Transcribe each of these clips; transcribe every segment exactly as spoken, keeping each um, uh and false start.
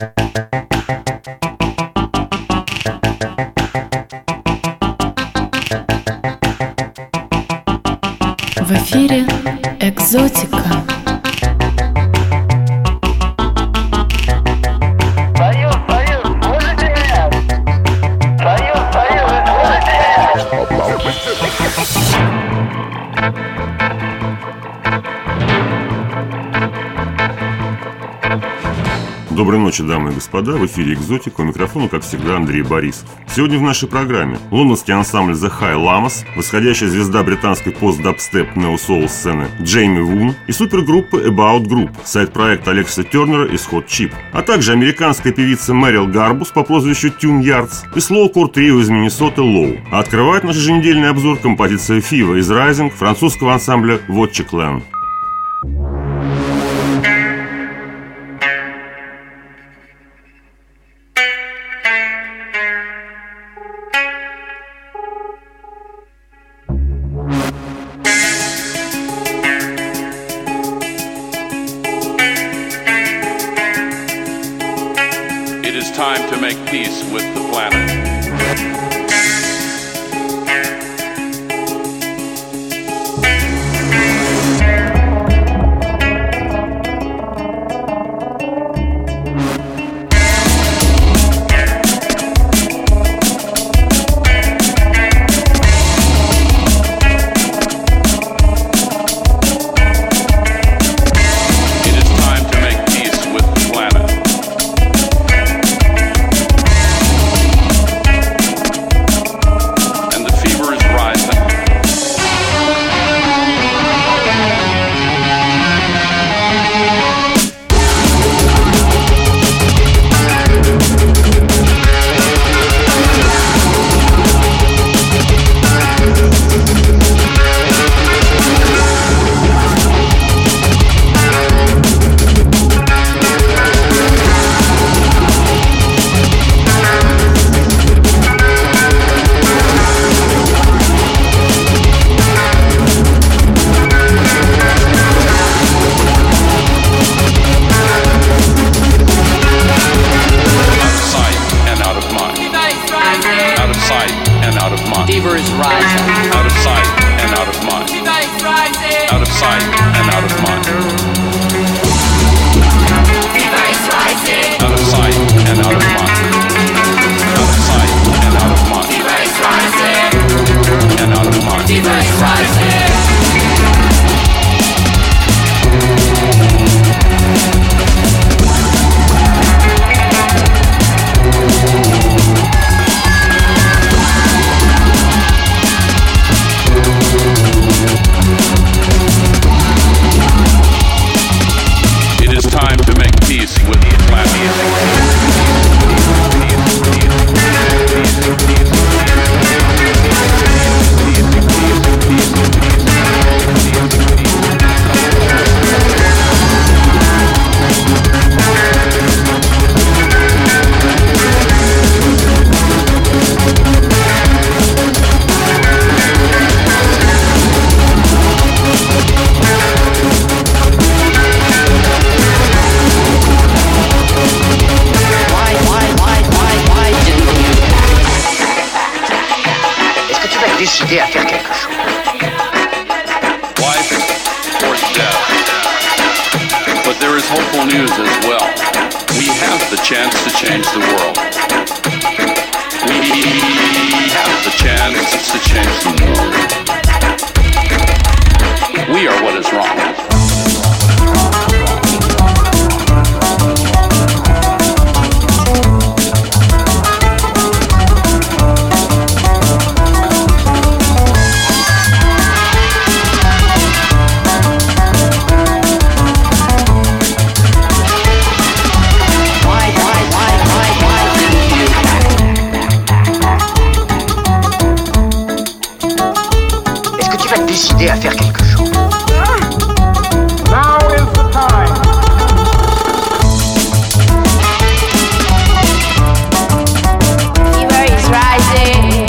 В эфире «Экзотика». Союз, Союз, слышите меня? Союз, Союз, слышите меня? Доброй ночи, дамы и господа, в эфире «Экзотика», у микрофона, как всегда, Андрей Борисов. Сегодня в нашей программе лондонский ансамбль The High Llamas, восходящая звезда британской пост-дабстеп нео-соул сцены Джейми Вун и супергруппа About Group, сайт-проект Алекса Тернера из Hot Chip, а также американская певица Мэрил Гарбус по прозвищу Tune Yards и слоукор трио из Миннесоты Low. А открывает наш еженедельный обзор композиция Fever из Rising французского ансамбля Watcha Clan. It is time to make peace with the planet. Fever is rising. Out of sight and out of mind. Fever is rising. Out of sight and out of mind. Fever is rising. Out of sight and out of mind. Out of sight and out of mind. Fever is rising. And out of mind. Fever is rising. It is time to make peace with the décidé à faire quelque chose. Life or death. But there is hopeful news as well. We have the chance to change the world. We have the chance to change the world. We are what is wrong. Décidé à faire quelque chose. Now is the time. Fever is rising.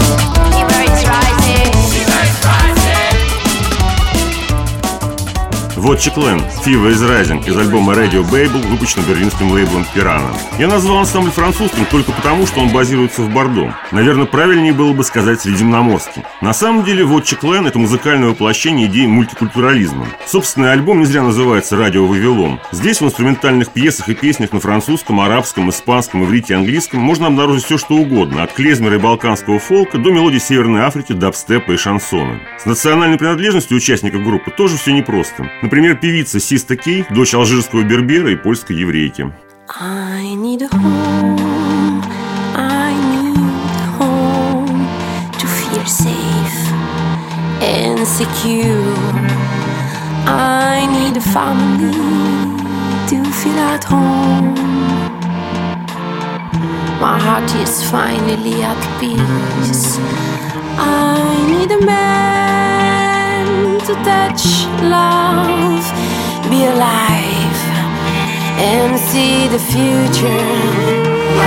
Fever is rising. Fever is rising. Watch Clan Fever is Rising из альбома Radio Babel, выпущенного берлинским лейблом Piranha. Я назвал ансамбль французским только потому, что он базируется в Бордо. Наверное, правильнее было бы сказать средиземноморским. На самом деле, Watch Clan — это музыкальное воплощение идеи мультикультурализма. Собственный альбом не зря называется «Радио Вавилон». Здесь в инструментальных пьесах и песнях на французском, арабском, испанском, иврите и английском можно обнаружить все, что угодно, от клезмера и балканского фолка до мелодий Северной Африки, дабстепа и шансона. С национальной принадлежностью участников группы тоже все непросто. Например, певица Систа Кей, дочь алжирского бербера и польской еврейки. I need a home, I need a home to feel safe and secure. I need a family to feel at home. My heart is finally at peace. I need a man to touch love, be alive and see the future.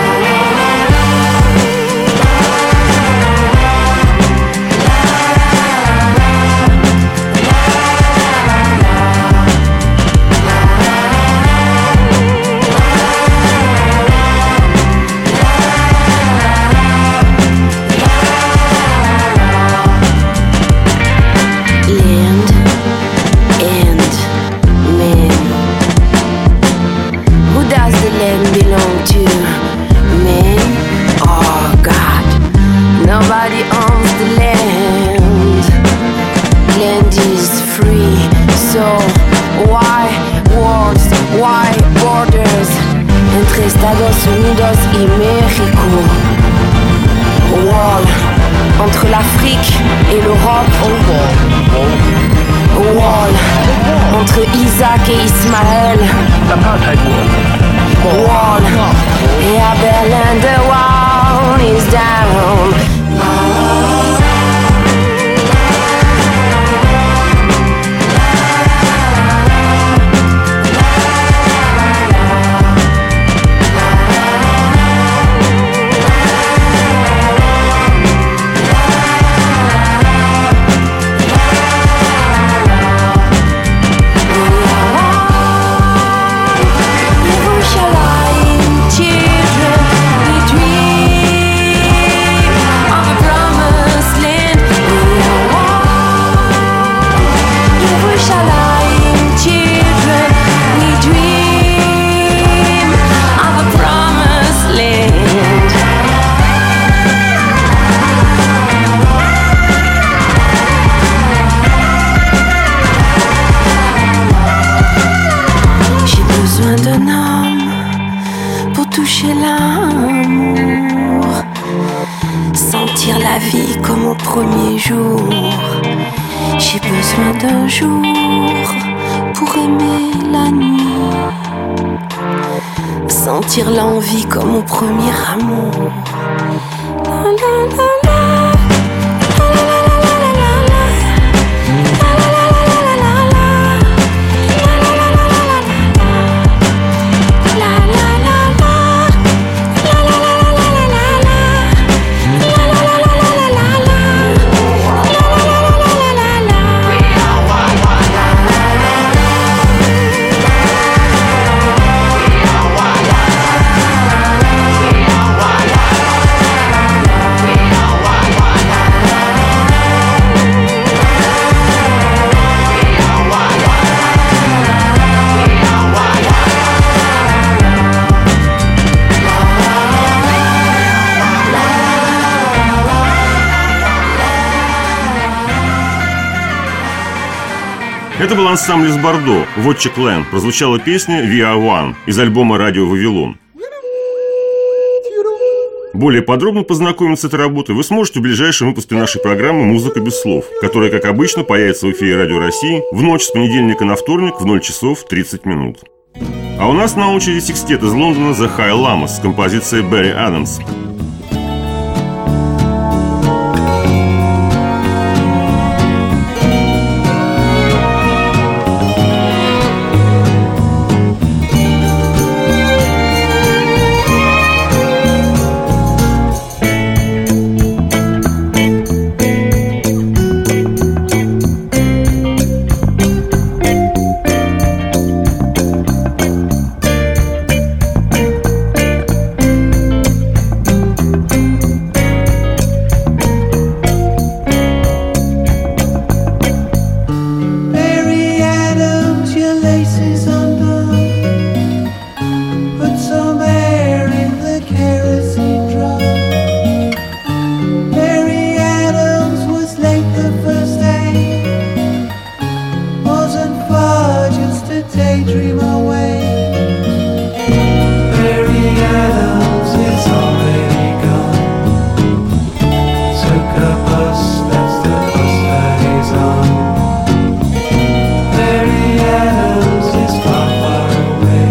Estados Unidos y México. Wall entre l'Afrique et l'Europe. Wall entre Isaac et Ismaël. Wall et à Berlin the wall is down. Premier jour, j'ai besoin d'un jour pour aimer la nuit, sentir l'envie comme au premier amour. La, la, la, la. Это был ансамбль из Бордо, Watch Clan. Прозвучала песня «We Are One» из альбома «Радио Вавилон». Более подробно познакомиться с этой работой вы сможете в ближайшем выпуске нашей программы «Музыка без слов», которая, как обычно, появится в эфире Радио России в ночь с понедельника на вторник в ноль часов тридцать минут. А у нас на очереди секстет из Лондона The High Llamas с композицией Барри Адамс. dream away. Barry Adams is already gone. Took a bus, that's the bus that he's on. Barry Adams is far, far away.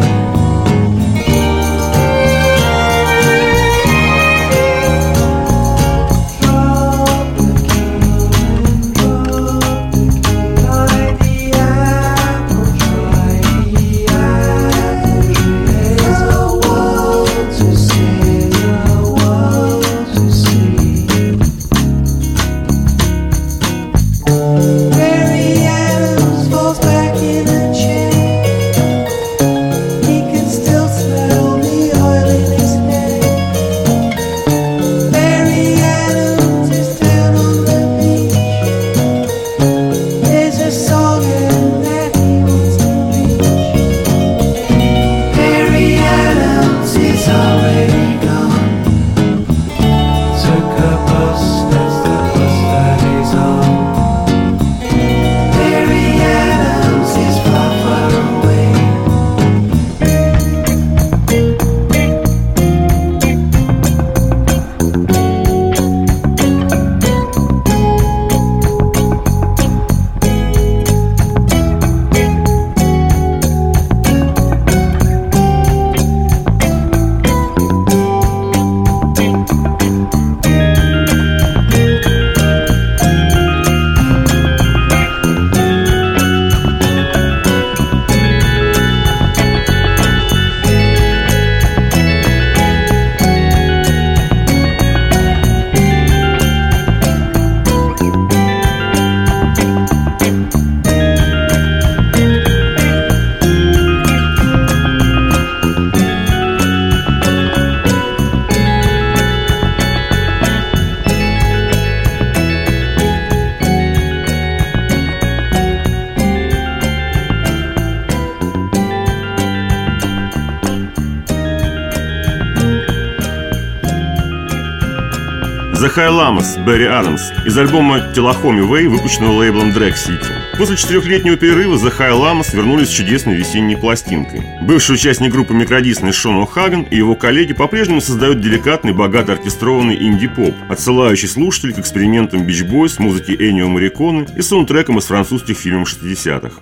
The High Llamas, Барри Адамс, из альбома Телахоми Way, выпущенного лейблом Drag City. После четырехлетнего перерыва The High Llamas вернулись с чудесной весенней пластинкой. Бывший участник группы Микродисный Шон О'Хаган и его коллеги по-прежнему создают деликатный, богато оркестрованный инди-поп, отсылающий слушателей к экспериментам Beach Boys, музыке Эннио Морриконе и саундтрекам из французских фильмов шестидесятых.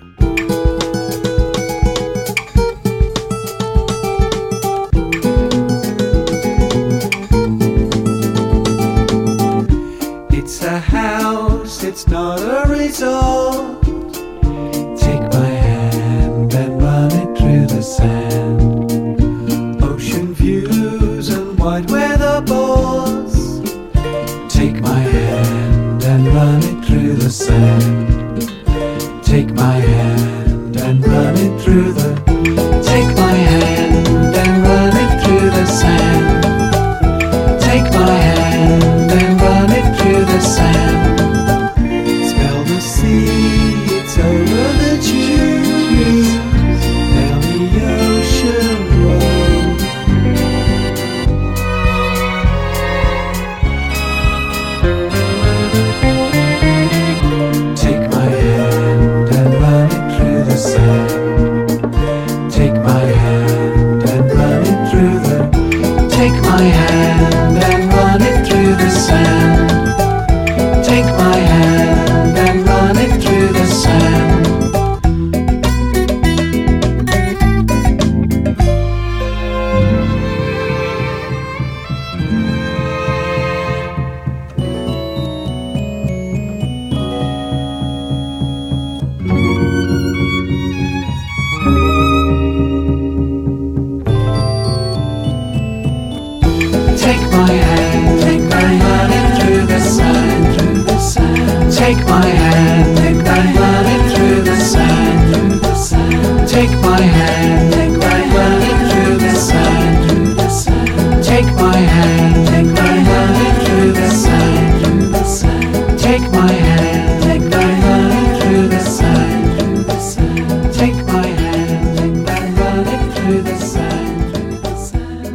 It's not a resort. Take my hand and run it through the sand. Ocean views and wide weather boards. Take my hand and run it through the sand. Take my hand and run it through the. Take my hand and run it through the sand. Take my hand and run it through the sand. It's over the dunes, down the ocean road. Take my hand and run it through the sand. Take my hand and run it through the. Take my hand and run it through the sand. Take my hand and run it through the sand. Take my hand, take my run it through the sand, through the sand. Take my hand, take my run it through the sand, through the sand. Take my hand, take my run it through the sand, through the sand. Take my hand, take my run it through the sand, through the sand. Take my hand, take my run it through the sand, through the sand. Take my hand, take my run it through the sand, through the sand.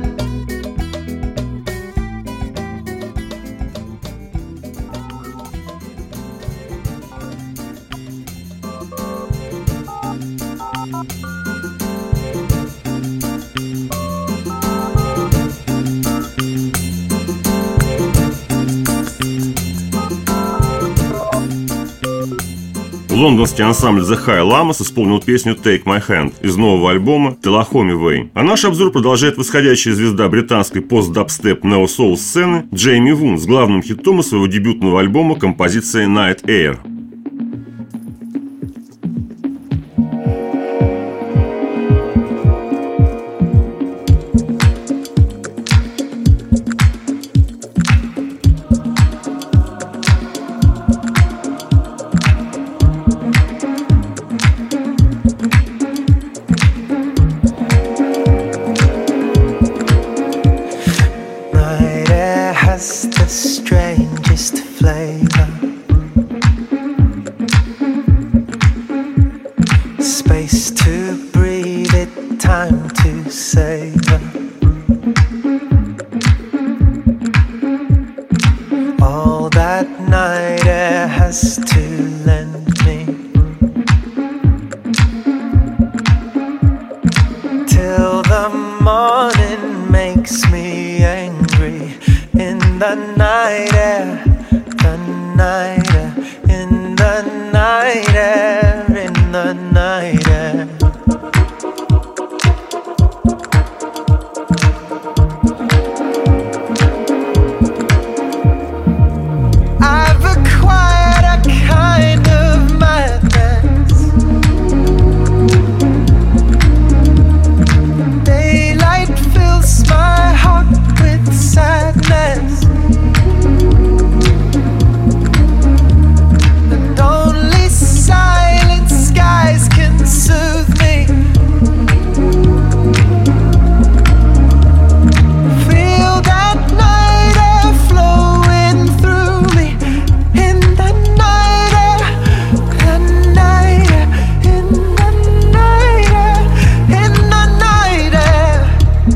Лондонский ансамбль The High Llamas исполнил песню Take My Hand из нового альбома Tullahoma Way. А наш обзор продолжает восходящая звезда британской пост-дабстеп нео-соул сцены Джейми Вун с главным хитом из своего дебютного альбома композицией Night Air. The strangest flavor, space to breathe it, time to savor. All that night air has to lend me, till the morning makes me angry. In the night air, the night air, in the night air, in the night air. I've acquired a kind of madness. Daylight fills my heart with sadness, and only silent skies can soothe me. Feel that night air flowing through me. In the night air, the night air, in the night air, in the night air.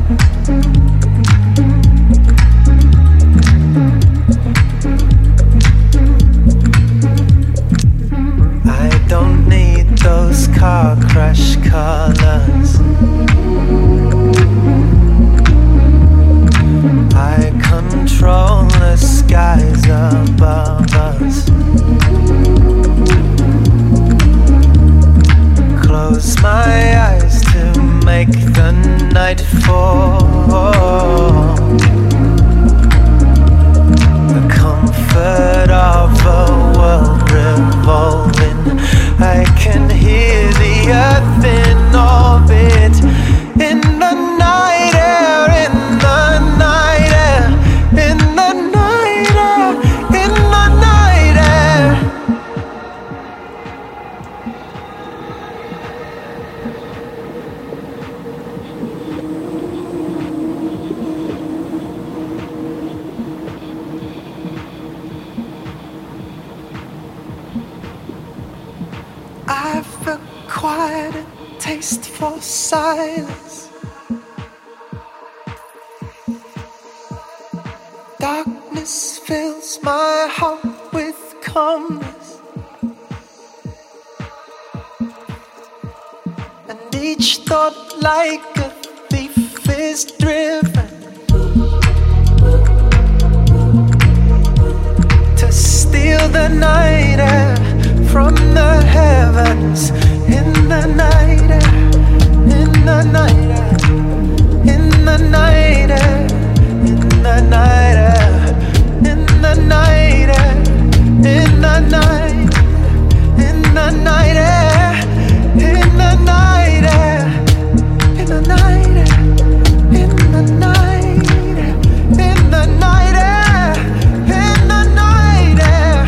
I don't need those car crash colors. I control the skies above us. Close my eyes to make the night fall. The comfort of a world revolving. I can hear the earth in orbit. In the night air, in the night air, in the night air, in the night air. I've acquired a taste for silence. Darkness fills my heart with calmness, and each thought like a thief is driven to steal the night air from the heavens. In the night air, in the night air, in the night air, in the night air, in the night air, in the night, in the night air, in the night air, in the night air, in the night air, in the night air, in the night air.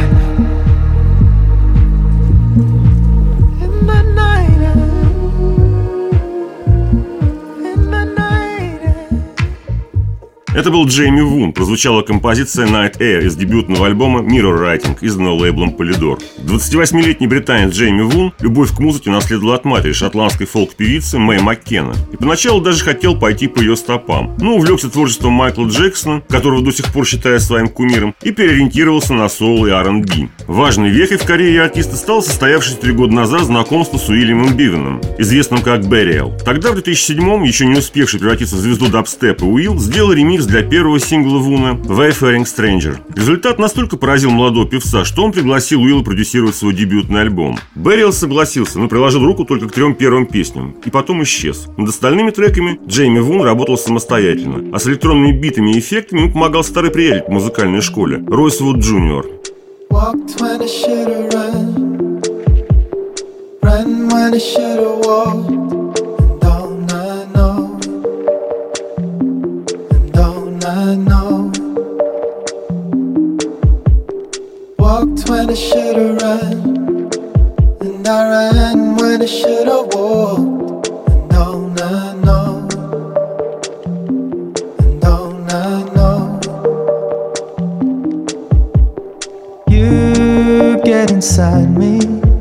Это был Джейми Вун, прозвучала композиция Night Air из дебютного альбома Mirror Writing, изданного лейблом Polydor. двадцативосьмилетний британец Джейми Вун любовь к музыке наследовал от матери, шотландской фолк-певицы Мэй Маккена. И поначалу даже хотел пойти по ее стопам, но увлекся творчеством Майкла Джексона, которого до сих пор считает своим кумиром, и переориентировался на соул и ар энд би. Важной вехой в карьере артиста стало состоявшееся три года назад знакомство с Уильямом Бивеном, известным как Burial. Тогда, в две тысячи седьмом, еще не успевший превратиться в звезду дабстепа, Уилл сделал ремикс ремикс для первого сингла Вуна «Wayfaring Stranger». Результат настолько поразил молодого певца, что он пригласил Уилла продюсировать свой дебютный альбом. Берриэл согласился, но приложил руку только к трем первым песням, и потом исчез. Над остальными треками Джейми Вун работал самостоятельно, а с электронными битами и эффектами ему помогал старый приятель по музыкальной школе Ройс Вуд Джуниор. Walked when I should've run, ran when I should've walked. And don't I know, and don't I know. Walked when I should've run, and I ran when I should've walked. And don't I know, and don't I know. You get inside me,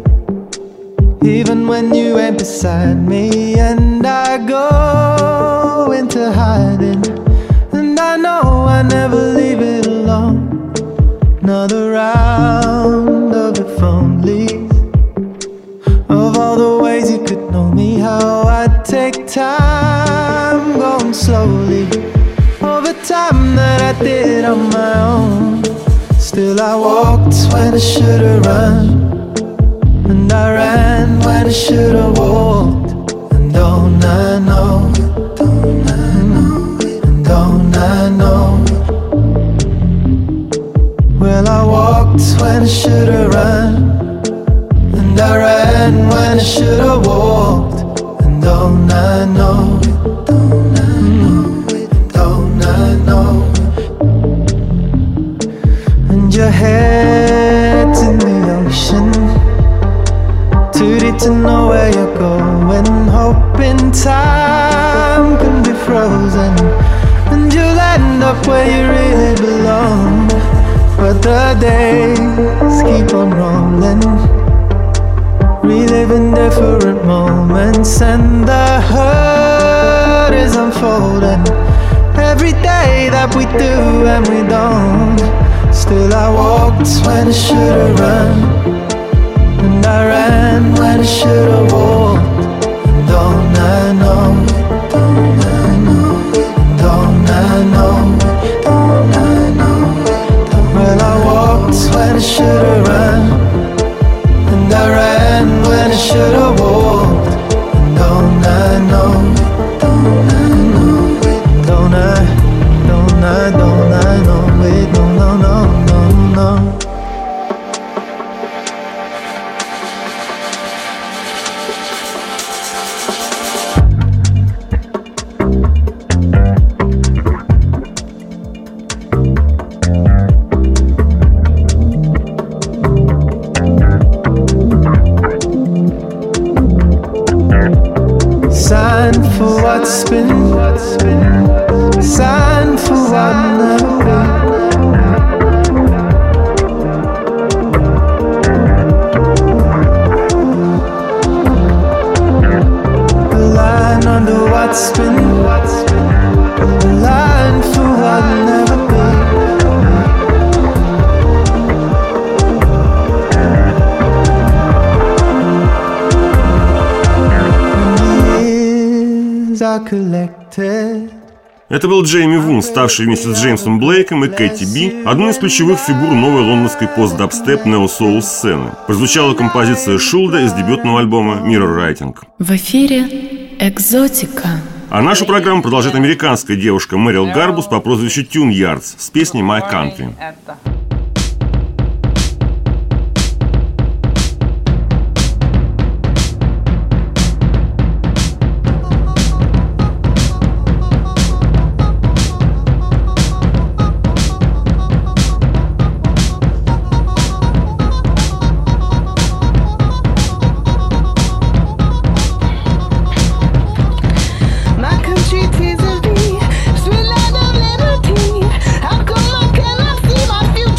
even when you ain't beside me. And I go into hiding, and I know I never leave it alone. Another round of if onlys, of all the ways you could know me. How I take time, going slowly, over time that I did on my own. Still I walked when I should've run, and I ran when I should've walked. And don't I know, don't I know, and don't I know. Well, I walked when I should've run, and I ran when I should've walked. And don't I know, don't I know, don't I know. And your head's in the ocean, too deep to know where you're going. Hoping time can be frozen, and you'll end up where you really belong. But the days keep on rolling, reliving different moments, and the hurt is unfolding every day that we do and we don't. Still I walked when I should've run, and I ran when I should've walked. And don't I know, don't I know, don't I know, don't I know. Well, I walked when I should've run, and I ran when I should've walked. And don't I know, don't I know, don't I, don't I, don't I know, wait, no, no, no, no, no. Sign for what's been, sign for what never been. A line under what's been, a line for what never been. Это был Джейми Вун, ставший вместе с Джеймсом Блейком и Кэти Би одной из ключевых фигур новой лондонской пост-дабстеп нео-соул сцены. Прозвучала композиция Шулда из дебютного альбома Mirror Writing. В эфире «Экзотика». А нашу программу продолжит американская девушка Мэрил Гарбус по прозвищу Tune Yards с песней My Country. Sweet land of liberty, how come I cannot see my future?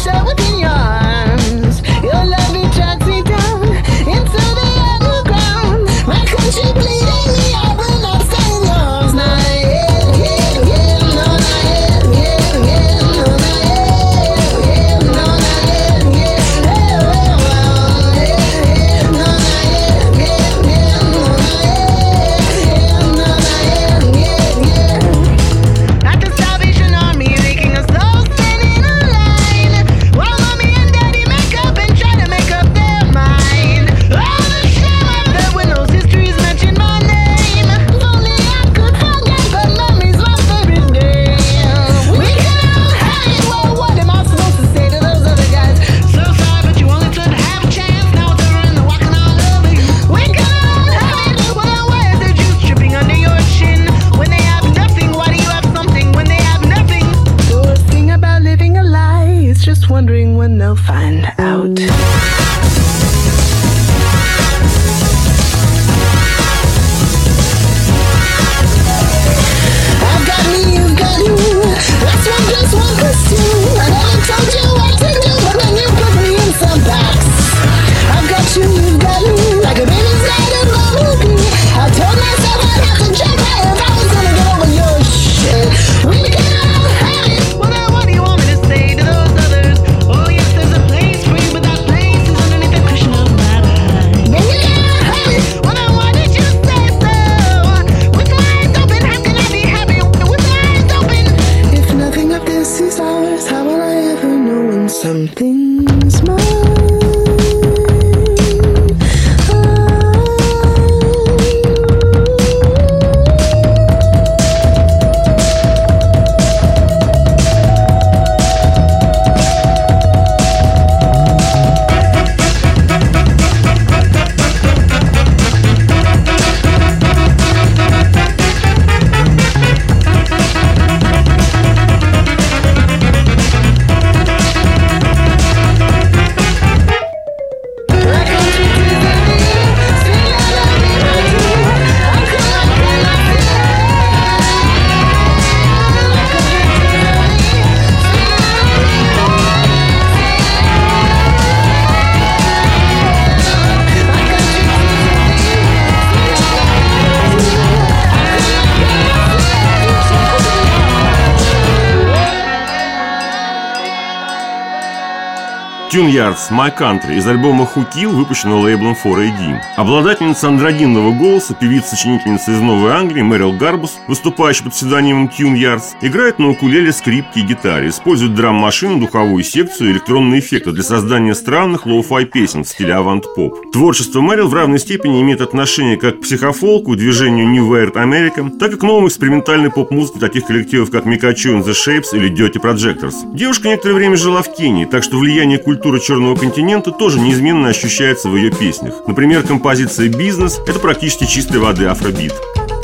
Tune Yards My Country из альбома Who Kill, выпущенного лейблом фор эй ди. Обладательница андрогинного голоса, певица-сочинительница из Новой Англии Мэрил Гарбус, выступающая под псевдонимом Tune Yards, играет на укулеле, скрипке и гитаре, использует драм-машину, духовую секцию и электронные эффекты для создания странных лоу-фай песен в стиле авант-поп. Творчество Мэрил в равной степени имеет отношение как к психофолку, движению New Weird America, так и к новому экспериментальной поп-музыке таких коллективов, как Mikachu and the Shapes или Dirty Projectors. Девушка некоторое время жила в Кении, так что влияние культуры Черного континента тоже неизменно ощущается в ее песнях. Например, композиция «Бизнес» — это практически чистой воды афробит.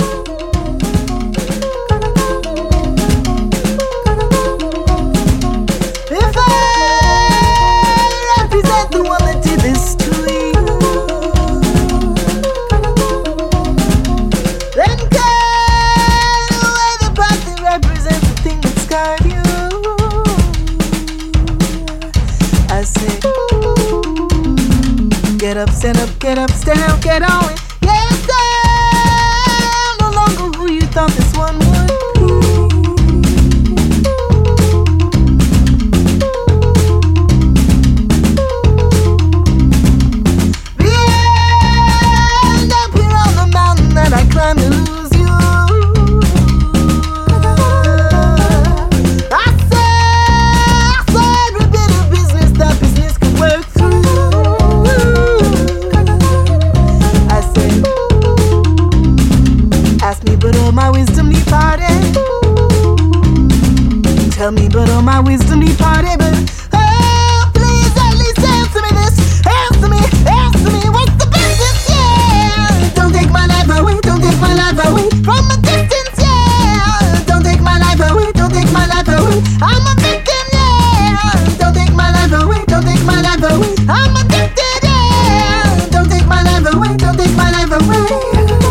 Get up, stand up, get up, stand up, get on it. Yes, I'm no longer who you thought this one would be. Beyond up here on the mountain that I climbed to lose you. I said, I said, we did a business, that business could work through. Ask me, but all my wisdom departed. Tell me, but all my wisdom departed. But oh, please at least answer me this. Answer me, answer me. What's the business? Yeah. Don't take my life away. Don't take my life away from a distance. Yeah. Don't take my life away. Don't take my life away. I'm a victim. Yeah. Don't take my life away. Don't take my life away. I'm addicted. Yeah. Don't take my life away. Don't take my life away.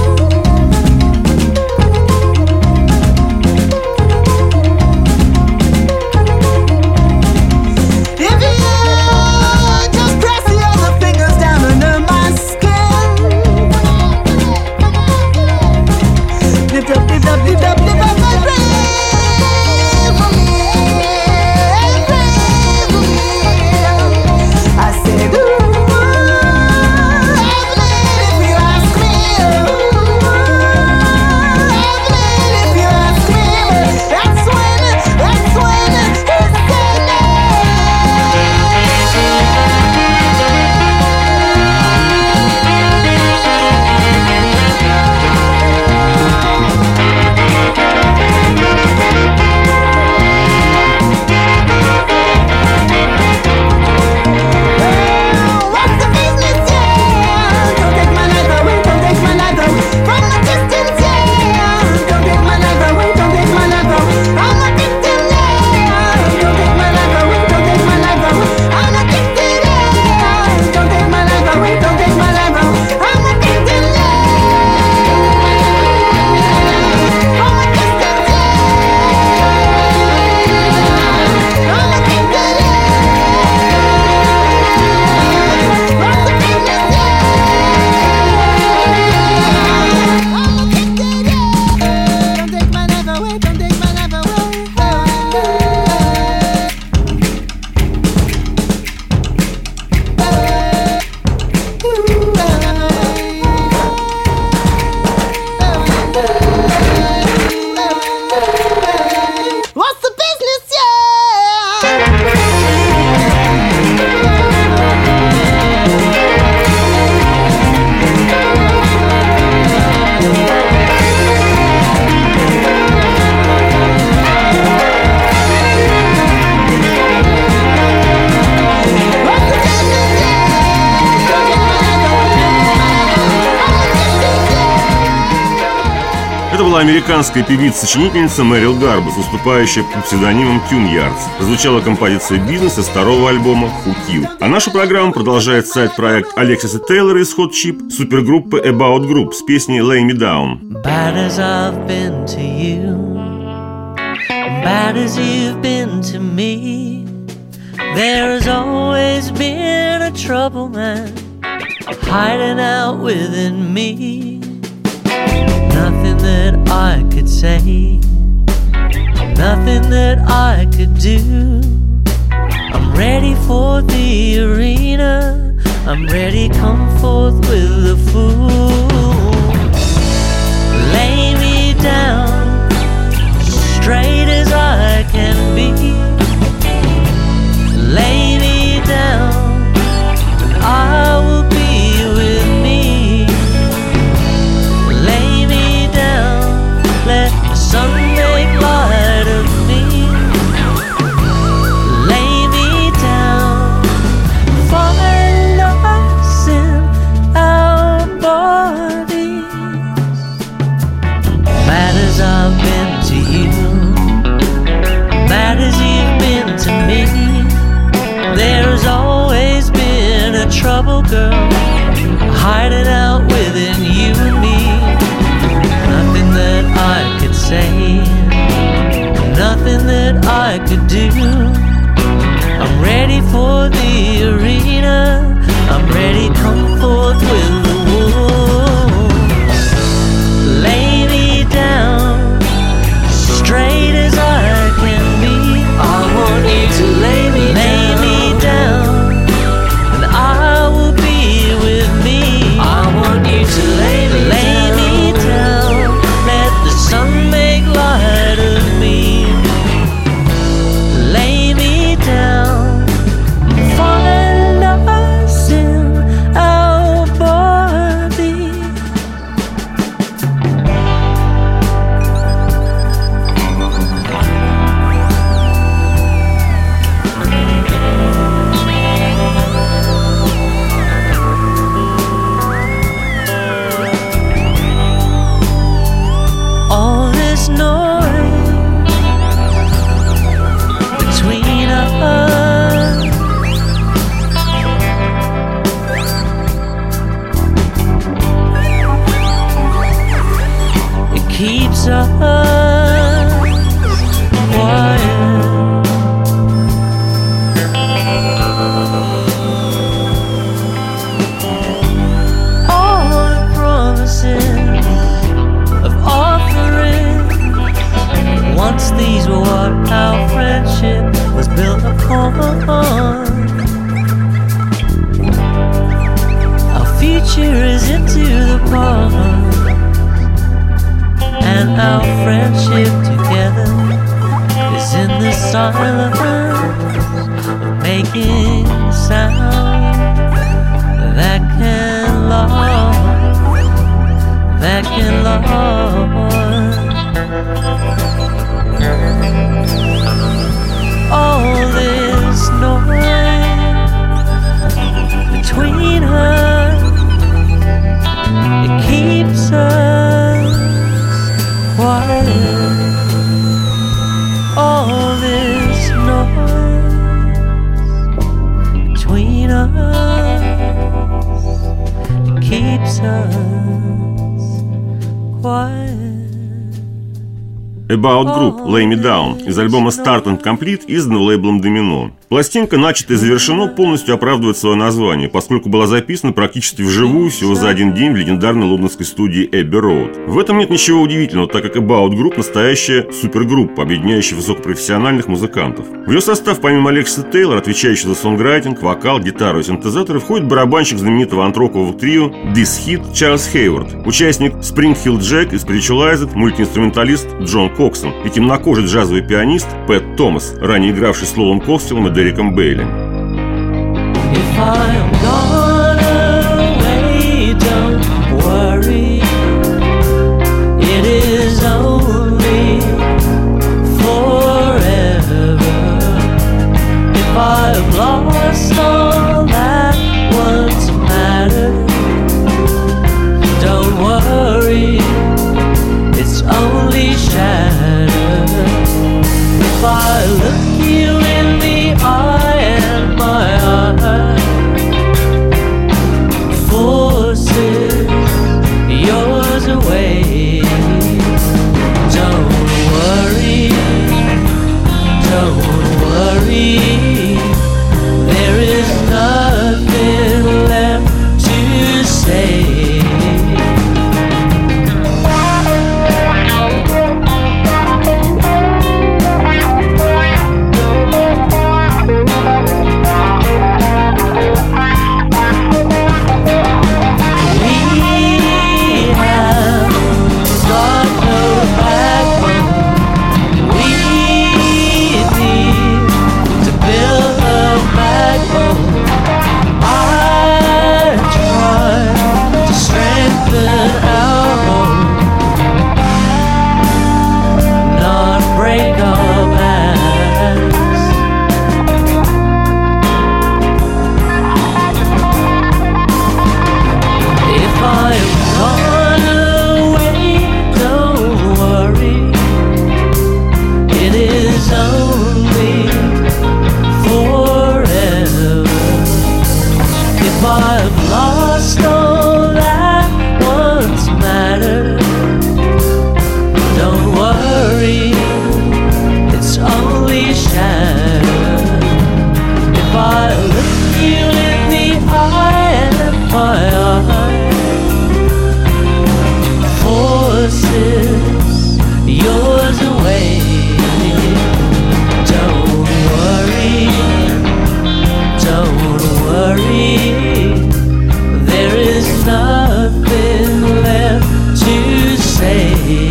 Это была американская певица-сочинительница Мэрил Гарбус, выступающая под псевдонимом Tune Yards. Звучала композиция «Бизнес» из второго альбома Who Kill. А нашу программу продолжает сайт-проект Алексиса Тейлора из Hot Chip, супергруппы About Group с песней «Lay Me Down». Bad as I've been to you, bad as you've been to me, there's always been a trouble man hiding out within me. Nothing that I could say, nothing that I could do. I'm ready for the arena. I'm ready, come forth with the fool. Lay me down, straight as I can be. Lay me down, and I will be with me. Lay me down, let the sun make light of me. Lay me down, find us in our bodies. Mad as I've been to you, mad as you've been to me. There's always been a trouble, girl, hiding out within you and me. Nothing that I could say, nothing that I could do. I'm ready for the arena, I'm ready, come forth with the wool. Lay me down, straight as I can be. I want you to lay me down. Lay me down, and I will be with me. I want you to lay me lay down. Me down, let the sun make light of me. Lay me down, find us in our bodies. All this noise between us, it keeps us quiet. All the promises of offering, once these were what our friendship was built upon. Our future is into the past, and our friendship together is in the silence of making sound that can last, that can last. All this noise between us, it keeps us quiet. All this noise between us, it keeps us quiet. About Group Lay Me Down из альбома Start and Complete, изданного лейблом Domino. Пластинка, начата и завершена, полностью оправдывает свое название, поскольку была записана практически вживую всего за один день в легендарной лондонской студии Abbey Road. В этом нет ничего удивительного, так как About Group – настоящая супергруппа, объединяющая высокопрофессиональных музыкантов. В ее состав, помимо Алексиса Тейлора, отвечающего за сонграйтинг, вокал, гитару и синтезаторы, входит барабанщик знаменитого антрокового трио This Hit Чарльз Хейвард, участник Spring Hill Jack и Spiritualized, мультиинструменталист Джон Коксон и темнокожий джазовый пианист Пэт Томас, ранее игравший с Лолом Костеллом и Дереком Бейли. If I am gone away, don't worry. It is only forever. If I have lost all that once mattered, don't worry. It's only shattered. If I look you in the eye and my heart forces yours away, don't worry, don't worry. There is nothing left to say. hours away. Don't worry, don't worry, there is nothing left to say.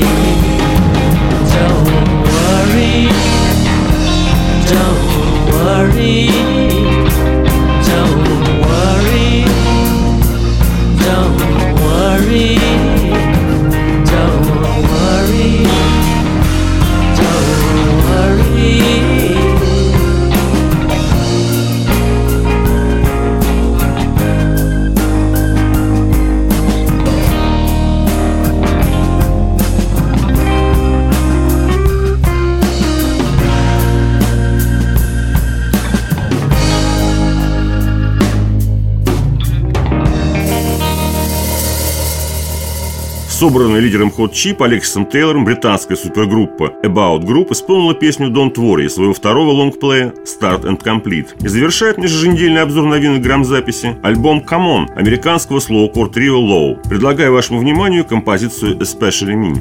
Don't worry, don't worry, don't worry, don't worry, don't worry, don't worry. Собранная лидером Hot Chip Алексисом Тейлором британская супергруппа About Group исполнила песню Don't Worry из своего второго лонгплея Start and Complete. И завершает межеженедельный обзор новинок грамзаписи альбом Come On американского слоукор трио Low. Предлагаю вашему вниманию композицию Especially Me.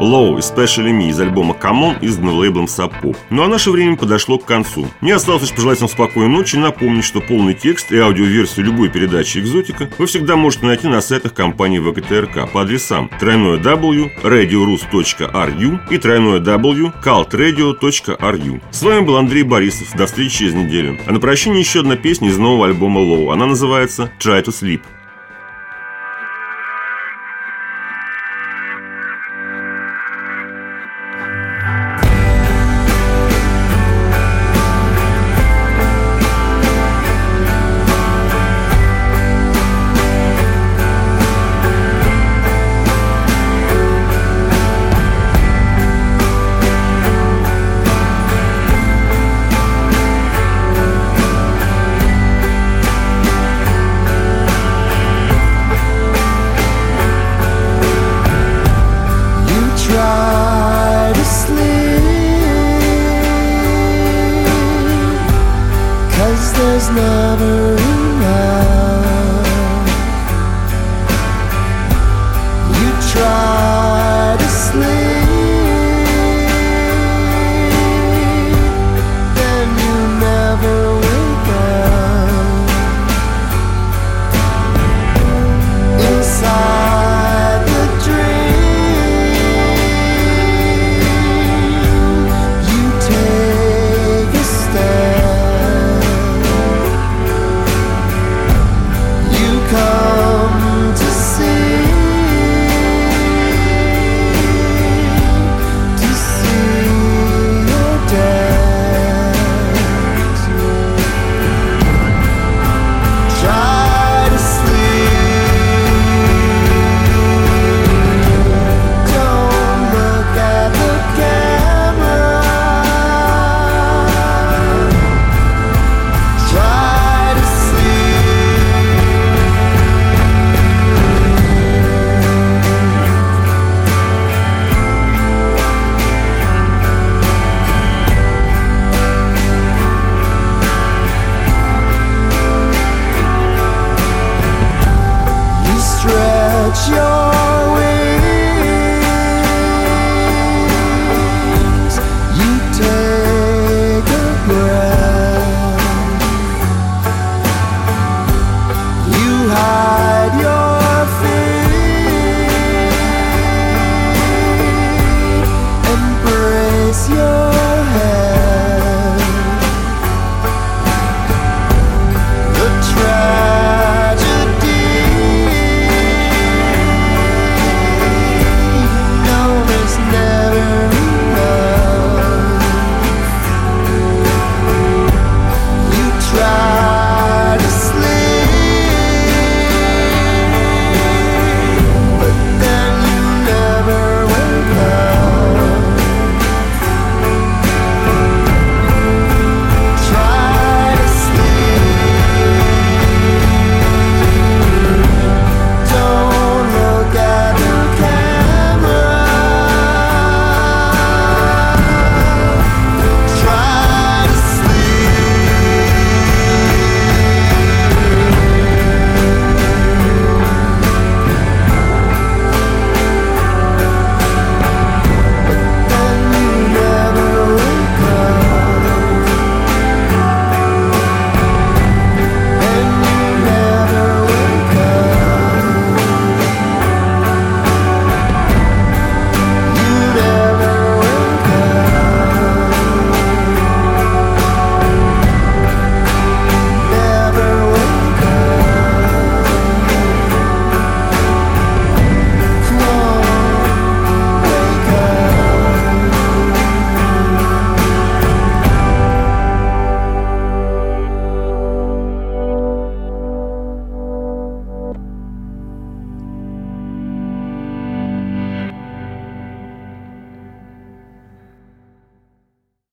Low, Especially Me из альбома Come On, изданного лейблом Sub Pop. Ну а наше время подошло к концу. Мне осталось лишь пожелать вам спокойной ночи и напомнить, что полный текст и аудиоверсию любой передачи «Экзотика» вы всегда можете найти на сайтах компании вэ ка тэ эр ка по адресам тройное дабл ю точка радиорус точка ар ю и тройное дабл ю точка калт-радио точка ар ю. С вами был Андрей Борисов. До встречи через неделю. А на прощание еще одна песня из нового альбома Low. Она называется «Try to Sleep».